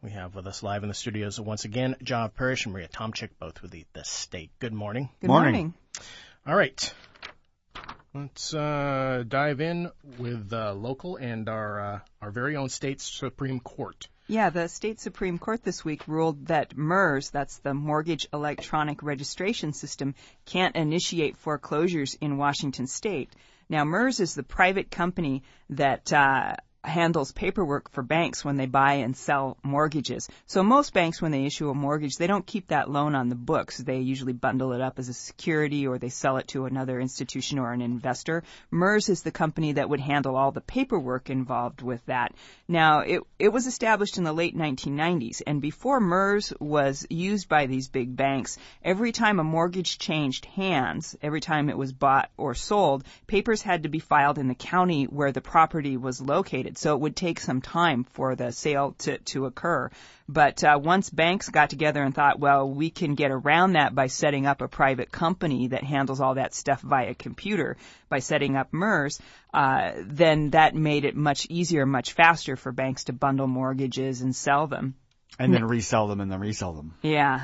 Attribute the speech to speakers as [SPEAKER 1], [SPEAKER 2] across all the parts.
[SPEAKER 1] We have with us live in the studios once again, John Parrish and Maria Tomczyk, both with the State. Good morning.
[SPEAKER 2] Good morning.
[SPEAKER 1] All right. Let's dive in with local and our very own state Supreme Court.
[SPEAKER 2] Yeah, the state Supreme Court this week ruled that MERS, that's the Mortgage Electronic Registration System, can't initiate foreclosures in Washington state. Now, MERS is the private company that handles paperwork for banks when they buy and sell mortgages. So most banks, when they issue a mortgage, they don't keep that loan on the books. They usually bundle it up as a security or they sell it to another institution or an investor. MERS is the company that would handle all the paperwork involved with that. Now, it was established in the late 1990s, and before MERS was used by these big banks, every time a mortgage changed hands, every time it was bought or sold, papers had to be filed in the county where the property was located. So it would take some time for the sale to occur. But once banks got together and thought, well, we can get around that by setting up a private company that handles all that stuff via computer, by setting up MERS, then that made it much easier, much faster for banks to bundle mortgages and sell them.
[SPEAKER 3] And then resell them and then resell them.
[SPEAKER 2] Yeah.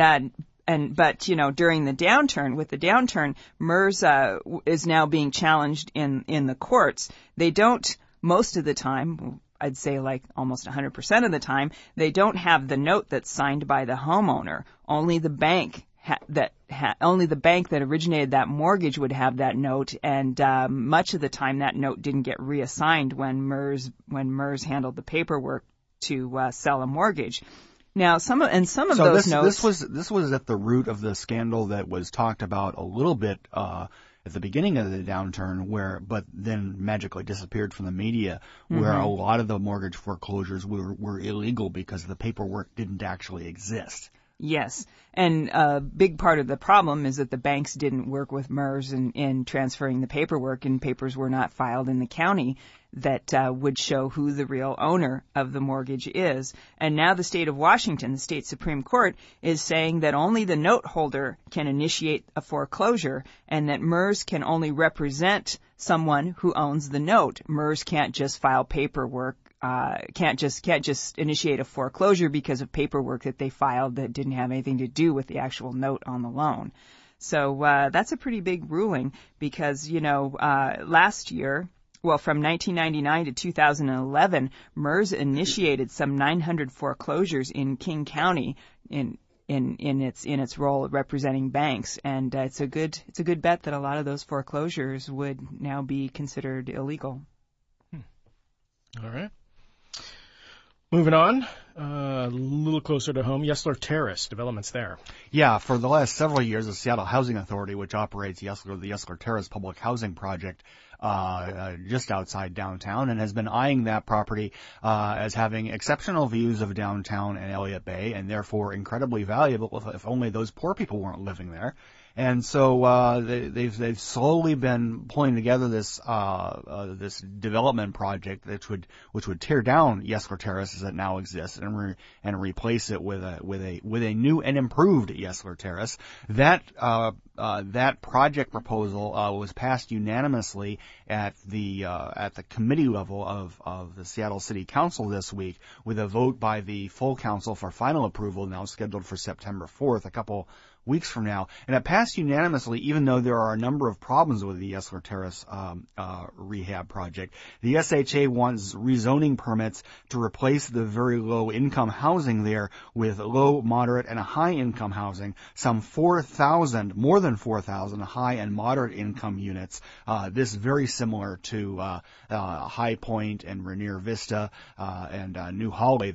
[SPEAKER 2] But, you know, during the downturn, MERS is now being challenged in the courts. They don't, most of the time, I'd say like almost 100% of the time, they don't have the note that's signed by the homeowner. Only the bank that originated that mortgage would have that note, and much of the time that note didn't get reassigned when MERS handled the paperwork to sell a mortgage. Now, some of those notes.
[SPEAKER 3] This was at the root of the scandal that was talked about a little bit at the beginning of the downturn, but then magically disappeared from the media, where a lot of the mortgage foreclosures were illegal because the paperwork didn't actually exist.
[SPEAKER 2] Yes, and a big part of the problem is that the banks didn't work with MERS in transferring the paperwork, and papers were not filed in the county that would show who the real owner of the mortgage is. And now the state of Washington, the state Supreme Court, is saying that only the note holder can initiate a foreclosure, and that MERS can only represent someone who owns the note. MERS can't just file paperwork. Can't just initiate a foreclosure because of paperwork that they filed that didn't have anything to do with the actual note on the loan. So that's a pretty big ruling because, you know, last year, well, from 1999 to 2011, MERS initiated some 900 foreclosures in King County in its role of representing banks, and it's a good bet that a lot of those foreclosures would now be considered illegal.
[SPEAKER 1] All right. Moving on, a little closer to home, Yesler Terrace, developments there.
[SPEAKER 3] Yeah, for the last several years, the Seattle Housing Authority, which operates the Yesler Terrace Public Housing Project just outside downtown, and has been eyeing that property as having exceptional views of downtown and Elliott Bay, and therefore incredibly valuable if only those poor people weren't living there. And so they've slowly been pulling together this development project which would tear down Yesler Terrace as it now exists and replace it with a new and improved Yesler Terrace. That project proposal was passed unanimously at the committee level of the Seattle City Council this week, with a vote by the full council for final approval now scheduled for September 4th, a couple weeks from now. And it passed unanimously, even though there are a number of problems with the Yesler Terrace rehab project. The SHA wants rezoning permits to replace the very low-income housing there with low, moderate, and high-income housing, more than 4,000 high and moderate income units. This very similar to High Point and Rainier Vista and New Holiday,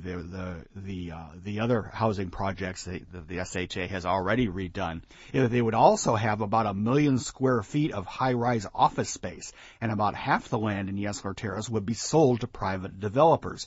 [SPEAKER 3] the other housing projects that the SHA has already redone. They would also have about 1 million square feet of high-rise office space, and about half the land in Yesler Terrace would be sold to private developers.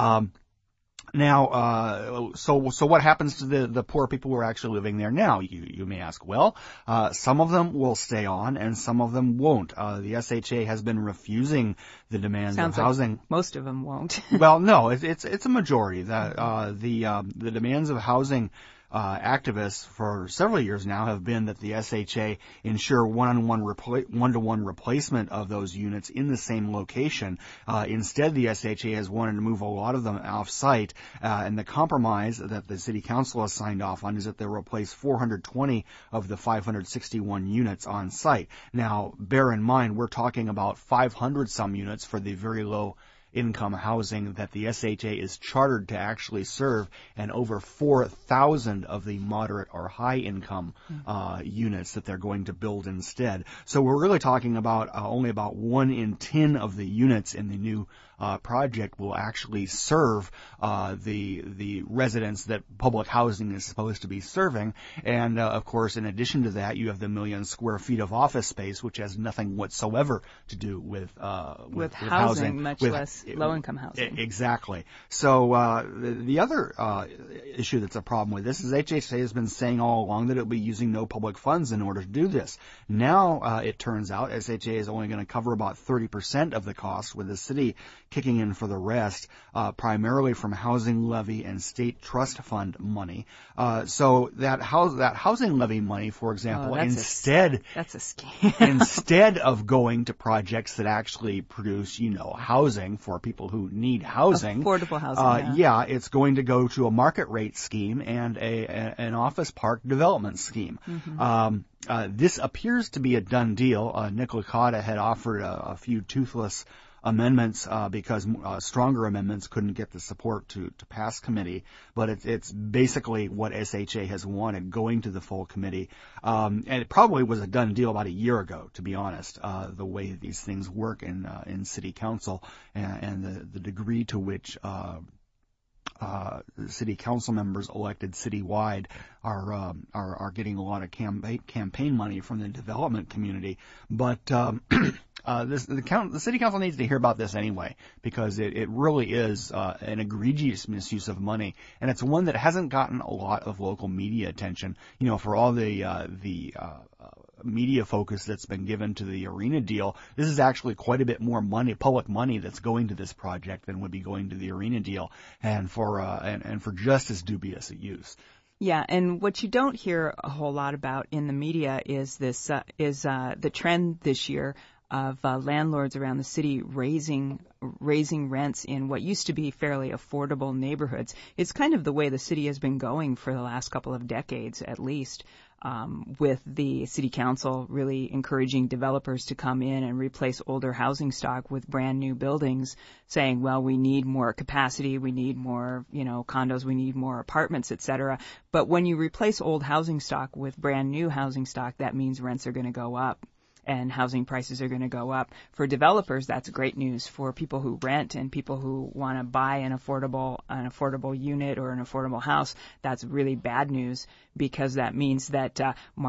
[SPEAKER 3] Now, so what happens to the poor people who are actually living there now? You may ask. Well, some of them will stay on, and some of them won't. The SHA has been refusing the demands of housing.
[SPEAKER 2] Like most of them won't.
[SPEAKER 3] Well, no, it's a majority. The demands of housing activists for several years now have been that the SHA ensure one-to-one replacement of those units in the same location. Instead, the SHA has wanted to move a lot of them off-site, and the compromise that the City Council has signed off on is that they'll replace 420 of the 561 units on site. Now, bear in mind, we're talking about 500-some units for the very low income housing that the SHA is chartered to actually serve, and over 4,000 of the moderate or high income units that they're going to build instead. So we're really talking about only about 1 in 10 of the units in the new project will actually serve the residents that public housing is supposed to be serving. And of course, in addition to that, you have the 1 million square feet of office space, which has nothing whatsoever to do with housing,
[SPEAKER 2] much less low-income housing.
[SPEAKER 3] Exactly. So the other issue that's a problem with this is HHA has been saying all along that it will be using no public funds in order to do this. Now it turns out SHA is only going to cover about 30% of the cost, with the city kicking in for the rest, primarily from housing levy and state trust fund money. So that housing levy money, for example,
[SPEAKER 2] that's a scam.
[SPEAKER 3] Instead of going to projects that actually produce, housing for people who need housing,
[SPEAKER 2] affordable housing,
[SPEAKER 3] it's going to go to a market rate scheme and an office park development scheme. Mm-hmm. This appears to be a done deal. Nick Licata had offered a few toothless amendments because stronger amendments couldn't get the support to pass committee, but it's basically what SHA has wanted going to the full committee, and it probably was a done deal about a year ago, to be honest, the way these things work in city council and the degree to which city council members elected citywide are getting a lot of campaign money from the development community, but the city council needs to hear about this anyway, because it really is an egregious misuse of money, and it's one that hasn't gotten a lot of local media attention. For all the media focus that's been given to the arena deal, this is actually quite a bit more money, public money, that's going to this project than would be going to the arena deal, and for just as dubious a use.
[SPEAKER 2] Yeah, and what you don't hear a whole lot about in the media is the trend this year of landlords around the city raising rents in what used to be fairly affordable neighborhoods. It's kind of the way the city has been going for the last couple of decades, at least, with the city council really encouraging developers to come in and replace older housing stock with brand new buildings, saying, well, we need more capacity, we need more, condos, we need more apartments, etc. But when you replace old housing stock with brand new housing stock, that means rents are going to go up and housing prices are going to go up. For developers, that's great news. For people who rent and people who want to buy an affordable unit or an affordable house, that's really bad news, because that means that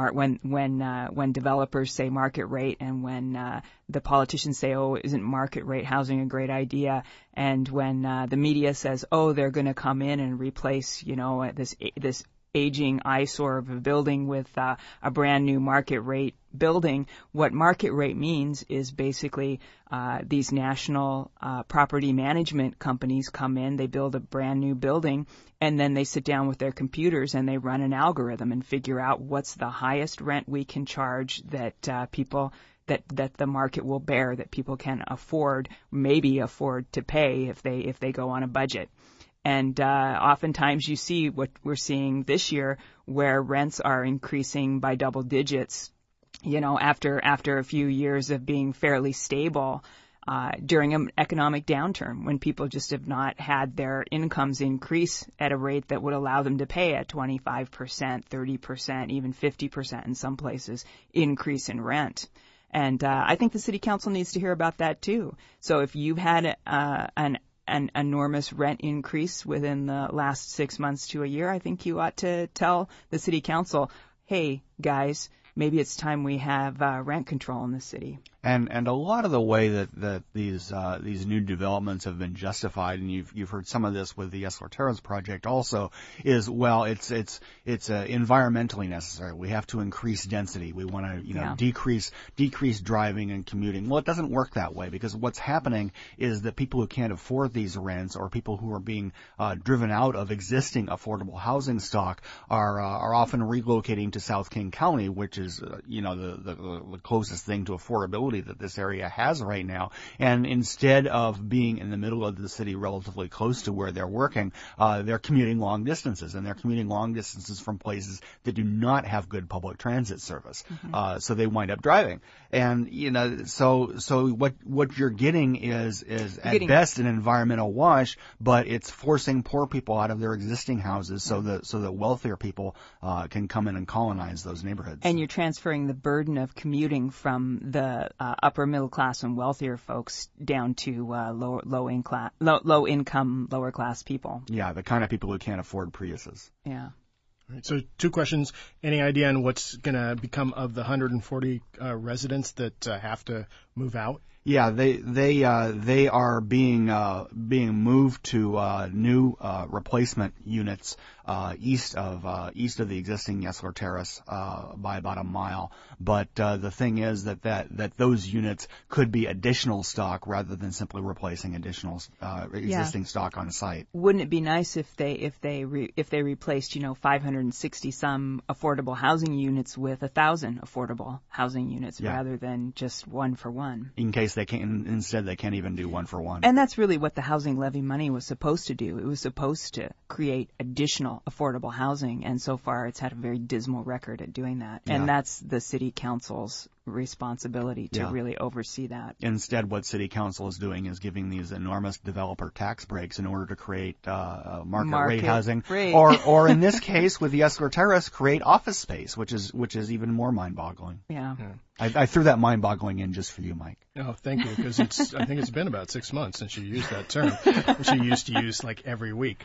[SPEAKER 2] when developers say market rate, and when the politicians say, oh, isn't market rate housing a great idea, and when the media says, oh, they're going to come in and replace this aging eyesore of a building with a brand new market rate building, what market rate means is basically these national property management companies come in, they build a brand new building, and then they sit down with their computers and they run an algorithm and figure out what's the highest rent we can charge that people that the market will bear, that people can maybe afford to pay if they go on a budget. And oftentimes you see what we're seeing this year, where rents are increasing by double digits, after a few years of being fairly stable during an economic downturn, when people just have not had their incomes increase at a rate that would allow them to pay a 25%, 30%, even 50% in some places increase in rent. And I think the city council needs to hear about that too. So if you've had an enormous rent increase within the last 6 months to a year, I think you ought to tell the city council, hey, guys, maybe it's time we have rent control in the city.
[SPEAKER 3] And a lot of the way that these new developments have been justified, and you've heard some of this with the Yesler Terrace project also, is, well, it's environmentally necessary. We have to increase density. We want to decrease driving and commuting. Well, it doesn't work that way, because what's happening is that people who can't afford these rents, or people who are being driven out of existing affordable housing stock, are often relocating to South King County, which is the closest thing to affordability that this area has right now. And instead of being in the middle of the city, relatively close to where they're working, they're commuting long distances, and they're commuting long distances from places that do not have good public transit service. Mm-hmm. So they wind up driving. And so what you're getting is at best an environmental wash, but it's forcing poor people out of their existing houses so that wealthier people can come in and colonize those neighborhoods.
[SPEAKER 2] And you're transferring the burden of commuting from the upper middle class and wealthier folks down to low income, lower class people.
[SPEAKER 3] Yeah, the kind of people who can't afford Priuses.
[SPEAKER 2] Yeah.
[SPEAKER 1] All right, so 2 questions. Any idea on what's going to become of the 140 residents that have to move out?
[SPEAKER 3] Yeah, they are being moved to new replacement units east of the existing Yesler Terrace by about a mile. But the thing is that those units could be additional stock rather than simply replacing additional existing stock on site.
[SPEAKER 2] Wouldn't it be nice if they replaced 560 some affordable housing units with 1,000 affordable housing units rather than just one for one?
[SPEAKER 3] In case they can't even do one for one.
[SPEAKER 2] And that's really what the housing levy money was supposed to do. It was supposed to create additional affordable housing, and so far it's had a very dismal record at doing that. Yeah. And that's the city council's responsibility to really oversee that.
[SPEAKER 3] Instead, what city council is doing is giving these enormous developer tax breaks in order to create market rate housing, or in this case with the Yesler Terrace, create office space, which is even more mind-boggling.
[SPEAKER 2] Yeah.
[SPEAKER 3] I threw that mind-boggling in just for you, Mike.
[SPEAKER 1] Oh, thank you, because I think it's been about 6 months since you used that term, which you used to use like every week.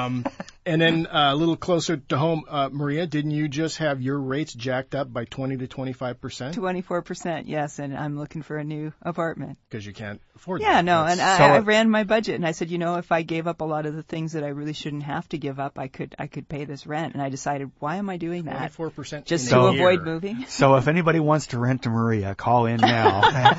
[SPEAKER 1] And then a little closer to home, Maria, didn't you just have your rates jacked up by 20 to 25%?
[SPEAKER 2] 24%, yes, and I'm looking for a new apartment.
[SPEAKER 1] Because you can't afford that.
[SPEAKER 2] Yeah, no, and I ran my budget, and I said, if I gave up a lot of the things that I really shouldn't have to give up, I could pay this rent. And I decided, why am I doing that?
[SPEAKER 1] 24%
[SPEAKER 2] just to avoid moving?
[SPEAKER 3] So if anybody wants to rent to Maria, call in now.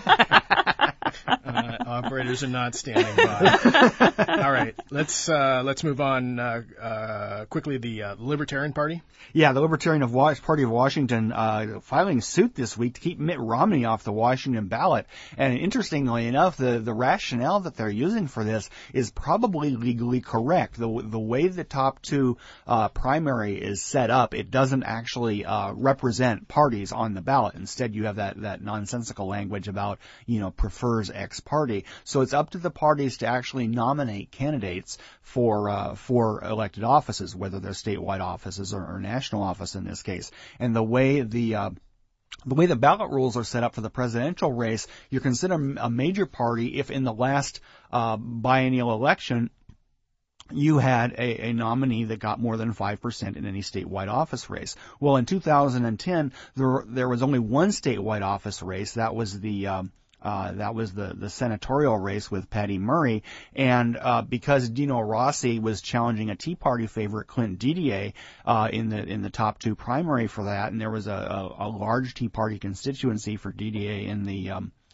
[SPEAKER 1] Operators are not standing by. All right, let's move on quickly. The Libertarian Party.
[SPEAKER 3] Yeah, the Libertarian Party of Washington filing suit this week to keep Mitt Romney off the Washington ballot. And interestingly enough, the rationale that they're using for this is probably legally correct. The way the top 2 primary is set up, it doesn't actually represent parties on the ballot. Instead, you have that nonsensical language about prefers X party. So it's up to the parties to actually nominate candidates for elected offices, whether they're statewide offices or national office in this case. And the way the ballot rules are set up for the presidential race, you're considered a major party if in the last biennial election you had a nominee that got more than 5% in any statewide office race. Well, in 2010, there was only one statewide office race. That was the senatorial race with Patty Murray, and because Dino Rossi was challenging a Tea Party favorite, Clint Didier, in the top 2 primary for that, and there was a large Tea Party constituency for Didier in the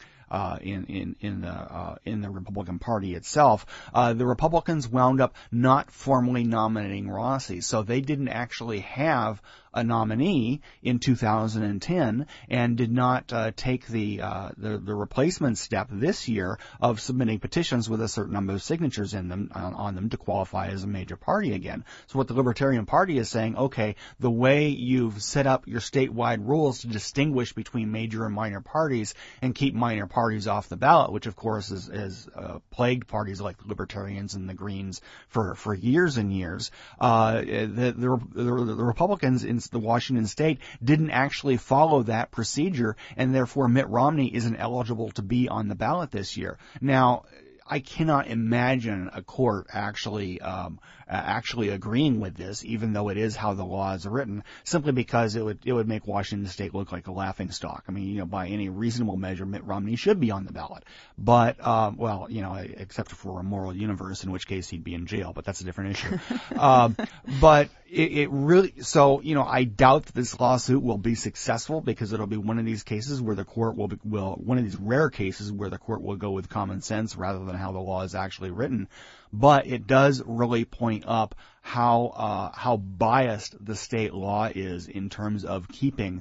[SPEAKER 3] Republican Party itself, the Republicans wound up not formally nominating Rossi, so they didn't actually have a nominee in 2010 and did not take the replacement step this year of submitting petitions with a certain number of signatures in them on them to qualify as a major party again. So what the Libertarian Party is saying, okay, the way you've set up your statewide rules to distinguish between major and minor parties and keep minor parties off the ballot, which of course has plagued parties like the Libertarians and the Greens for years and years, the Republicans in the Washington state didn't actually follow that procedure, and therefore Mitt Romney isn't eligible to be on the ballot this year. Now, I cannot imagine a court actually agreeing with this, even though it is how the law is written, simply because it would make Washington State look like a laughingstock. I mean, by any reasonable measure, Mitt Romney should be on the ballot. But, except for a moral universe, in which case he'd be in jail, but that's a different issue. But it really, so, I doubt that this lawsuit will be successful, because it'll be one of these cases where the court will one of these rare cases where the court will go with common sense rather than how the law is actually written. But it does really point up how biased the state law is in terms of keeping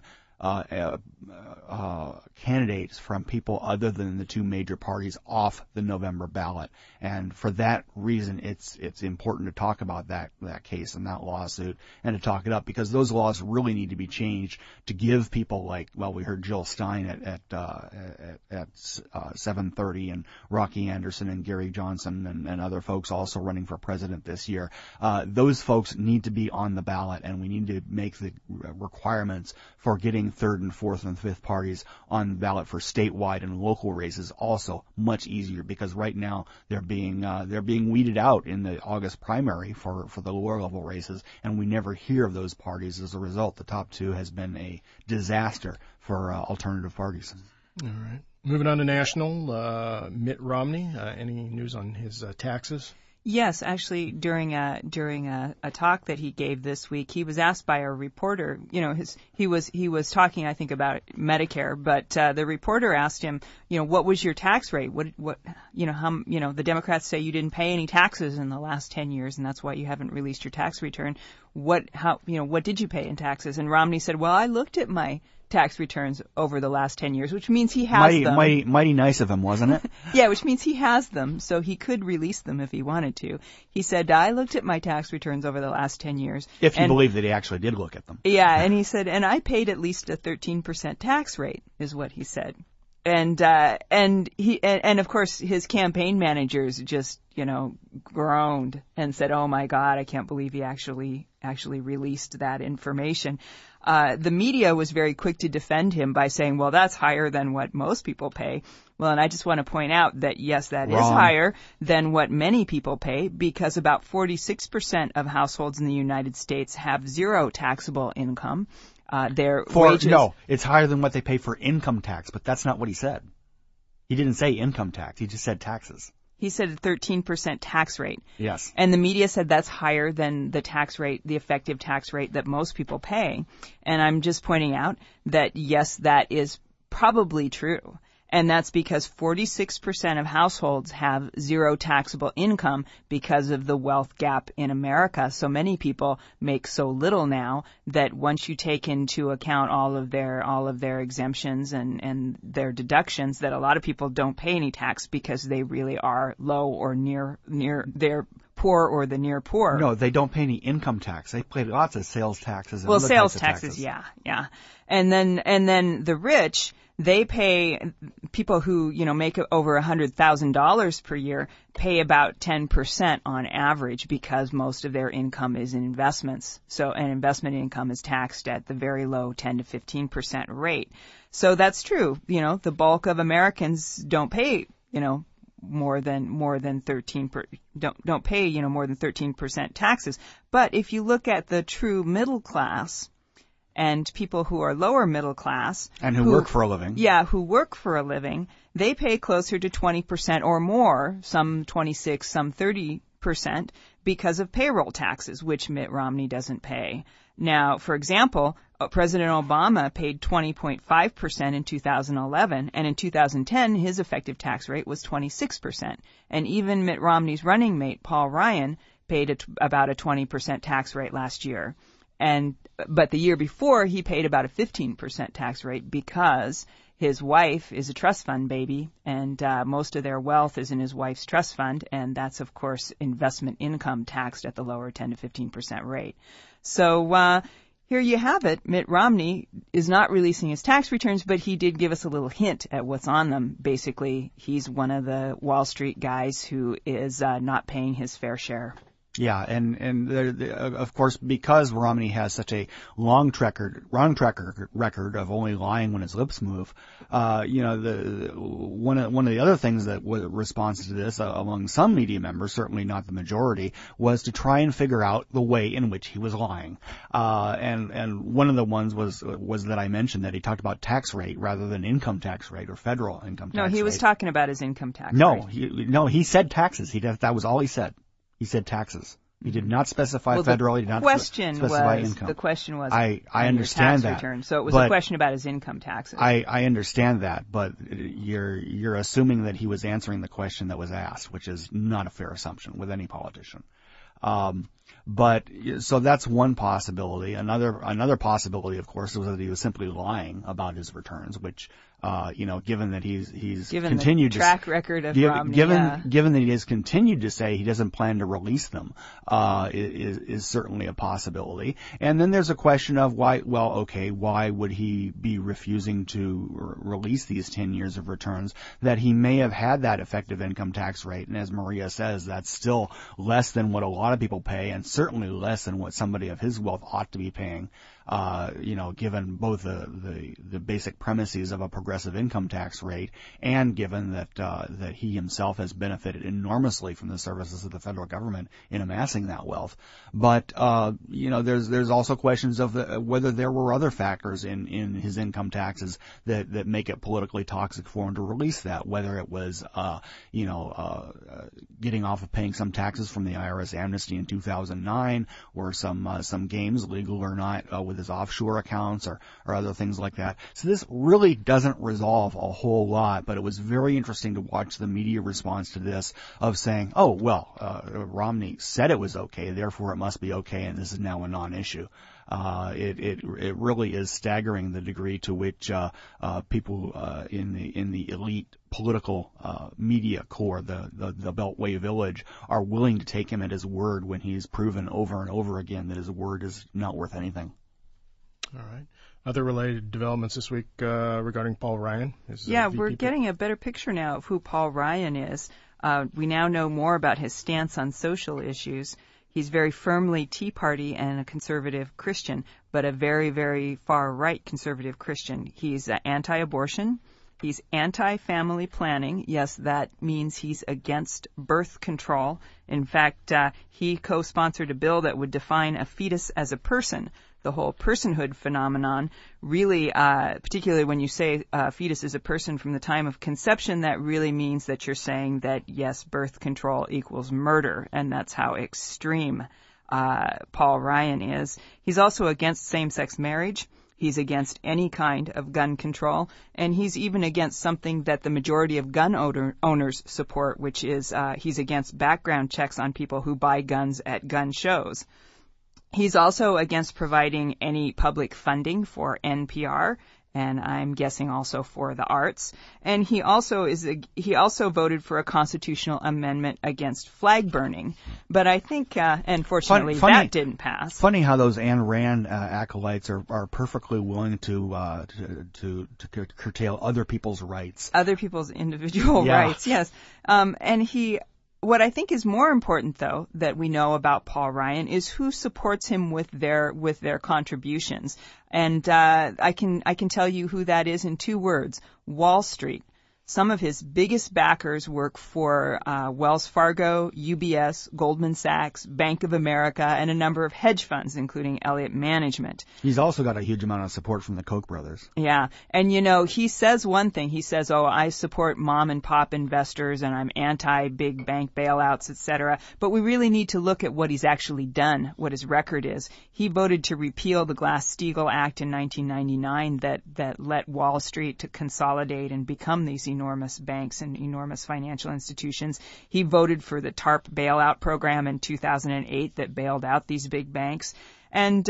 [SPEAKER 3] candidates from people other than the two major parties off the November ballot. And for that reason, it's important to talk about that case and that lawsuit and to talk it up, because those laws really need to be changed to give people we heard Jill Stein at 7:30, and Rocky Anderson and Gary Johnson and other folks also running for president this year. Those folks need to be on the ballot, and we need to make the requirements for getting third and fourth and fifth parties on the ballot for statewide and local races also much easier, because right now they're being weeded out in the August primary for the lower level races, and we never hear of those parties. As a result, the top two has been a disaster for alternative parties.
[SPEAKER 1] All right. Moving on to national, Mitt Romney. Any news on his taxes?
[SPEAKER 2] Yes, actually, during a talk that he gave this week, he was asked by a reporter. He was talking, I think, about Medicare, but the reporter asked him, what was your tax rate? The Democrats say you didn't pay any taxes in the last 10 years, and that's why you haven't released your tax return. What did you pay in taxes? And Romney said, well, I looked at my tax returns over the last 10 years, which means he has them.
[SPEAKER 3] Mighty nice of him, wasn't it?
[SPEAKER 2] Yeah, which means he has them, so he could release them if he wanted to. He said, I looked at my tax returns over the last 10 years.
[SPEAKER 3] If you believe that he actually did look at them.
[SPEAKER 2] Yeah, and he said, and I paid at least a 13% tax rate, is what he said. And of course his campaign managers just, groaned and said, oh my God, I can't believe he actually released that information. The media was very quick to defend him by saying, well, that's higher than what most people pay. Well, and I just want to point out that, yes, that is higher than what many people pay, because about 46% of households in the United States have zero taxable income. Wages.
[SPEAKER 3] No, it's higher than what they pay for income tax, but that's not what he said. He didn't say income tax. He just said taxes.
[SPEAKER 2] He said a 13% tax rate.
[SPEAKER 3] Yes.
[SPEAKER 2] And the media said that's higher than the tax rate, the effective tax rate that most people pay. And I'm just pointing out that, yes, that is probably true. And that's because 46% of households have zero taxable income because of the wealth gap in America. So many people make so little now that once you take into account all of their exemptions and their deductions, that a lot of people don't pay any tax because they really are low or near their poor or the near poor.
[SPEAKER 3] No, they don't pay any income tax. They pay lots of sales taxes. And
[SPEAKER 2] well,
[SPEAKER 3] other
[SPEAKER 2] sales
[SPEAKER 3] types of
[SPEAKER 2] taxes, yeah. And then the rich, they pay, people who, make over $100,000 per year pay about 10% on average, because most of their income is in investments. So, and investment income is taxed at the very low 10 to 15% rate. So that's true. The bulk of Americans don't pay, more than 13% don't pay, more than 13% taxes. But if you look at the true middle class, and people who are lower middle class.
[SPEAKER 3] And who work for a living.
[SPEAKER 2] Yeah, who work for a living. They pay closer to 20% or more, some 26, some 30%, because of payroll taxes, which Mitt Romney doesn't pay. Now, for example, President Obama paid 20.5% in 2011, and in 2010, his effective tax rate was 26%. And even Mitt Romney's running mate, Paul Ryan, paid about a 20% tax rate last year. But the year before, he paid about a 15% tax rate because his wife is a trust fund baby, and most of their wealth is in his wife's trust fund, and that's, of course, investment income taxed at the lower 10 to 15% rate. So here you have it. Mitt Romney is not releasing his tax returns, but he did give us a little hint at what's on them. Basically, he's one of the Wall Street guys who is not paying his fair share.
[SPEAKER 3] Yeah, and of course, because Romney has such a long track record of only lying when his lips move, one of the other things that was response to this among some media members, certainly not the majority, was to try and figure out the way in which he was lying. And one of the ones was that I mentioned, that he talked about tax rate rather than income tax rate or federal income tax rate.
[SPEAKER 2] No, he was talking about his income tax
[SPEAKER 3] rate.
[SPEAKER 2] He
[SPEAKER 3] said taxes. That was all he said. He said taxes. He did not specify federal. He did not specify income.
[SPEAKER 2] The question was,
[SPEAKER 3] I understand that.
[SPEAKER 2] Return. So it was a question about his income taxes.
[SPEAKER 3] I understand that, but you're assuming that he was answering the question that was asked, which is not a fair assumption with any politician. But so that's one possibility. Another possibility, of course, was that he was simply lying about his returns, which, given that he's continued
[SPEAKER 2] the track record of Romney,
[SPEAKER 3] given that he has continued to say he doesn't plan to release them, is certainly a possibility. And then there's a question of why would he be refusing to release these 10 years of returns, that he may have had that effective income tax rate. And as Maria says, that's still less than what a lot of people pay, and certainly less than what somebody of his wealth ought to be paying, given both the basic premises of a progressive income tax rate, and given that he himself has benefited enormously from the services of the federal government in amassing that wealth. But there's also questions of whether there were other factors in his income taxes that make it politically toxic for him to release that, whether it was getting off of paying some taxes from the IRS amnesty in 2009, or some games, legal or not, with his offshore accounts or other things like that. So this really doesn't resolve a whole lot, but it was very interesting to watch the media response to this, of saying, Romney said it was okay, therefore it must be okay, and this is now a non-issue. It really is staggering the degree to which people in the elite political media core, the Beltway Village, are willing to take him at his word when he's proven over and over again that his word is not worth anything.
[SPEAKER 1] All right. Other related developments this week regarding Paul Ryan?
[SPEAKER 2] We're getting a better picture now of who Paul Ryan is. We now know more about his stance on social issues. He's very firmly Tea Party and a conservative Christian, but a very, very far-right conservative Christian. He's anti-abortion. He's anti-family planning. Yes, that means he's against birth control. In fact, he co-sponsored a bill that would define a fetus as a person. The whole personhood phenomenon really, particularly when you say fetus is a person from the time of conception, that really means that you're saying that, yes, birth control equals murder, and that's how extreme Paul Ryan is. He's also against same-sex marriage. He's against any kind of gun control, and he's even against something that the majority of gun owners support, which is he's against background checks on people who buy guns at gun shows. He's also against providing any public funding for NPR, and I'm guessing also for the arts. And he also voted for a constitutional amendment against flag burning. But I think, unfortunately, that didn't pass.
[SPEAKER 3] Funny how those Ayn Rand acolytes are perfectly willing to curtail other people's rights.
[SPEAKER 2] Other people's individual rights, yes. What I think is more important, though, that we know about Paul Ryan is who supports him with their contributions. And I can tell you who that is in 2 words: Wall Street. Some of his biggest backers work for Wells Fargo, UBS, Goldman Sachs, Bank of America, and a number of hedge funds, including Elliott Management.
[SPEAKER 3] He's also got a huge amount of support from the Koch brothers.
[SPEAKER 2] Yeah. And, he says one thing. He says, I support mom-and-pop investors, and I'm anti-big bank bailouts, etc. But we really need to look at what he's actually done, what his record is. He voted to repeal the Glass-Steagall Act in 1999 that let Wall Street to consolidate and become these enormous banks and enormous financial institutions. He voted for the TARP bailout program in 2008 that bailed out these big banks. And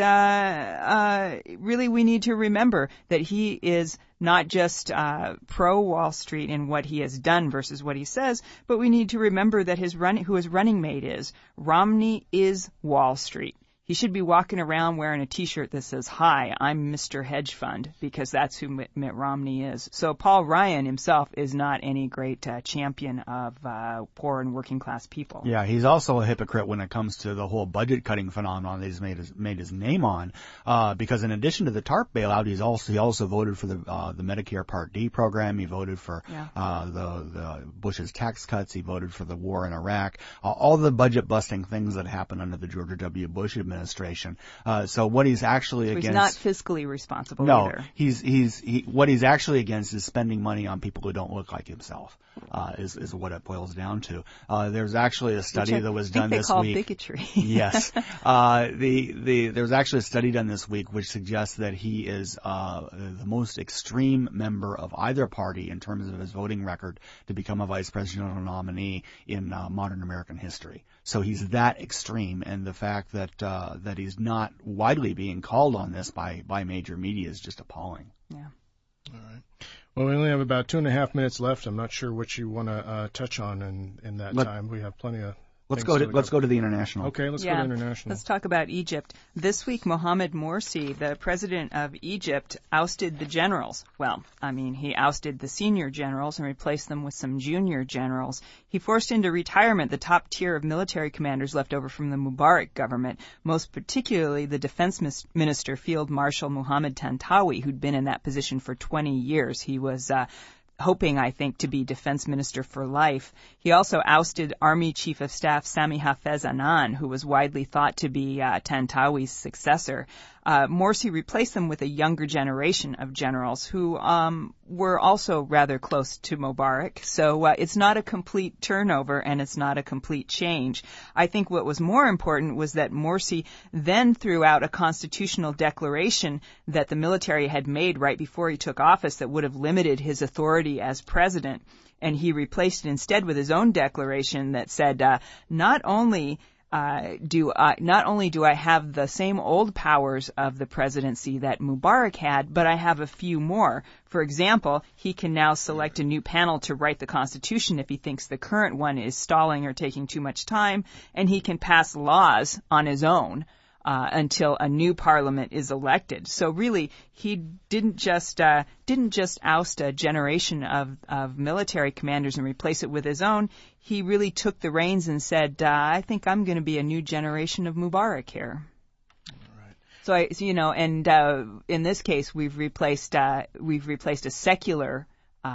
[SPEAKER 2] really we need to remember that he is not just pro-Wall Street in what he has done versus what he says, but we need to remember that who his running mate is. Romney is Wall Street. he should be walking around wearing a T-shirt that says, "Hi, I'm Mr. Hedge Fund," because that's who Mitt Romney is. So Paul Ryan himself is not any great champion of poor and working class people.
[SPEAKER 3] Yeah, he's also a hypocrite when it comes to the whole budget cutting phenomenon that he's made his name on. Because in addition to the TARP bailout, he also voted for the Medicare Part D program. He voted for the Bush's tax cuts. He voted for the war in Iraq. All the budget busting things that happened under the George W. Bush administration. So what he's actually against.
[SPEAKER 2] He's not fiscally responsible either.
[SPEAKER 3] What he's actually against is spending money on people who don't look like himself. Is what it boils down to. There's actually a study that was done this week.
[SPEAKER 2] Bigotry.
[SPEAKER 3] Yes. There's actually a study done this week which suggests that he is the most extreme member of either party in terms of his voting record to become a vice presidential nominee in modern American history. So he's that extreme, and the fact that he's not widely being called on this by major media is just appalling.
[SPEAKER 2] Yeah.
[SPEAKER 1] All right. Well, we only have about 2.5 minutes left. I'm not sure what you want to touch on in that time. We have plenty of.
[SPEAKER 3] Let's go to the international.
[SPEAKER 1] Okay, let's go to international.
[SPEAKER 2] Let's talk about Egypt. This week, Mohamed Morsi, the president of Egypt, ousted the generals. Well, I mean, he ousted the senior generals and replaced them with some junior generals. He forced into retirement the top tier of military commanders left over from the Mubarak government, most particularly the defense minister, Field Marshal Mohammed Tantawi, who'd been in that position for 20 years. He was hoping, I think, to be defense minister for life. He also ousted Army Chief of Staff Sami Hafez Annan, who was widely thought to be Tantawi's successor. Morsi replaced them with a younger generation of generals who were also rather close to Mubarak. So it's not a complete turnover and it's not a complete change. I think what was more important was that Morsi then threw out a constitutional declaration that the military had made right before he took office that would have limited his authority as president. And he replaced it instead with his own declaration that said, not only do I have the same old powers of the presidency that Mubarak had, but I have a few more. For example, he can now select a new panel to write the Constitution if he thinks the current one is stalling or taking too much time, and he can pass laws on his own until a new parliament is elected. So really, he didn't just oust a generation of military commanders and replace it with his own. He really took the reins and said, I think I'm going to be a new generation of Mubarak here. All right. So in this case, we've replaced a secular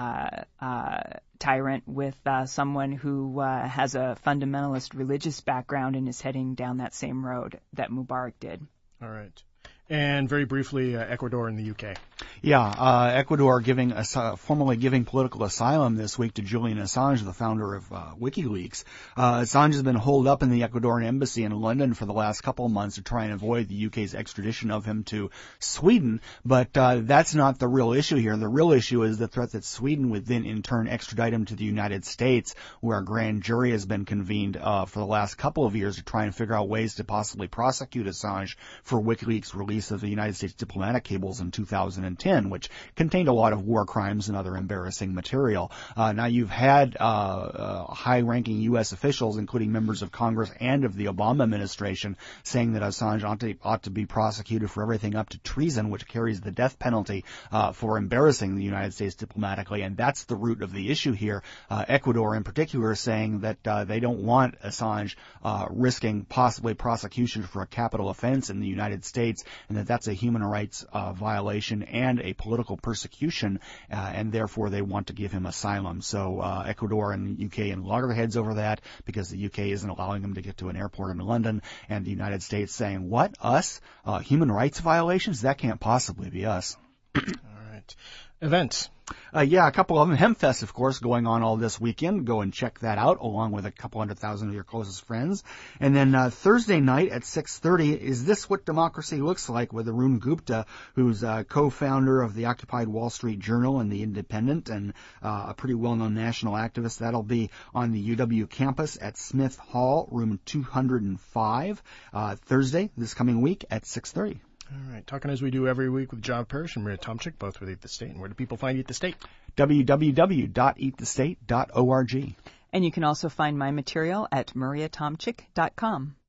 [SPEAKER 2] tyrant with someone who has a fundamentalist religious background and is heading down that same road that Mubarak did.
[SPEAKER 1] All right. And very briefly, Ecuador and the UK.
[SPEAKER 3] Yeah, Ecuador formally giving political asylum this week to Julian Assange, the founder of WikiLeaks. Assange has been holed up in the Ecuadorian embassy in London for the last couple of months to try and avoid the UK's extradition of him to Sweden. But that's not the real issue here. The real issue is the threat that Sweden would then in turn extradite him to the United States, where a grand jury has been convened for the last couple of years to try and figure out ways to possibly prosecute Assange for WikiLeaks' release of the United States diplomatic cables in 2010, which contained a lot of war crimes and other embarrassing material. Now, you've had high-ranking U.S. officials, including members of Congress and of the Obama administration, saying that Assange ought to be prosecuted for everything up to treason, which carries the death penalty for embarrassing the United States diplomatically, and that's the root of the issue here. Ecuador, in particular, saying that they don't want Assange risking possibly prosecution for a capital offense in the United States, and that's a human rights violation and a political persecution, and therefore they want to give him asylum. So Ecuador and the UK and loggerheads over that because the UK isn't allowing him to get to an airport in London, and the United States saying, what, us? Human rights violations? That can't possibly be us.
[SPEAKER 1] All right. Events.
[SPEAKER 3] A couple of them. HempFest, of course, going on all this weekend. Go and check that out, along with a couple 100,000 of your closest friends. And then Thursday night at 6:30, Is This What Democracy Looks Like? With Arun Gupta, who's co-founder of the Occupied Wall Street Journal and The Independent, and a pretty well-known national activist. That'll be on the UW campus at Smith Hall, room 205, Thursday, this coming week at 6:30.
[SPEAKER 1] All right. Talking as we do every week with John Parrish and Maria Tomczyk, both with Eat the State. And where do people find Eat the State?
[SPEAKER 3] www.eatthestate.org.
[SPEAKER 2] And you can also find my material at mariatomczyk.com.